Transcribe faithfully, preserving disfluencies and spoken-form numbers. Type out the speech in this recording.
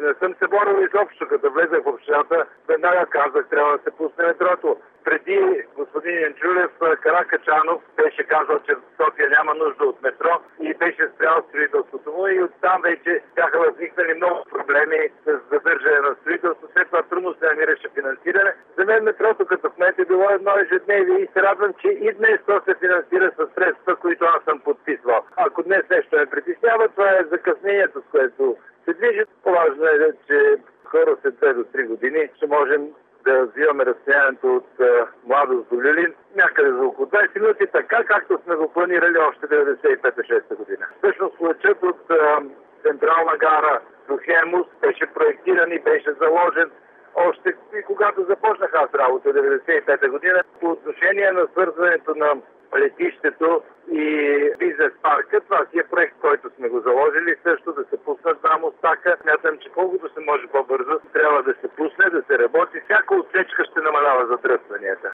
Не съм се борил изобщо, като влезах в общината, веднага казах, трябва да се пусне метрото. Преди господин Янчулев, Каракачанов беше казал, че в София няма нужда от метро и беше спрял строителството му и оттам вече бяха възникнали много проблеми с задържане на строителство. След това трудно се намираше финансиране. За мен метрото като кмет е било едно ежедневие и се радвам, че и днес то се финансира с средства, които аз съм подписвал. Ако днес нещо ме притеснява, това е закъснението, с което се движи. По-важно е, че хора след две до три години ще можем да взимаме разстоянието от uh, Младост до Люлин някъде за около двайсет минути, така както сме го планирали още деветдесет и пета шеста година. Всъщност плачът от uh, Централна гара до Хемус беше проектиран и беше заложен още и когато започнах аз работа деветдесет и пета година. По отношение на свързването на летището и бизнес парка, това си е проект, който сме го заложили, също да се пуснат два мостака. Смятам, че колкото се може по-бързо трябва да се пусне, да се работи. Всяка отсечка ще намалява задръстванията.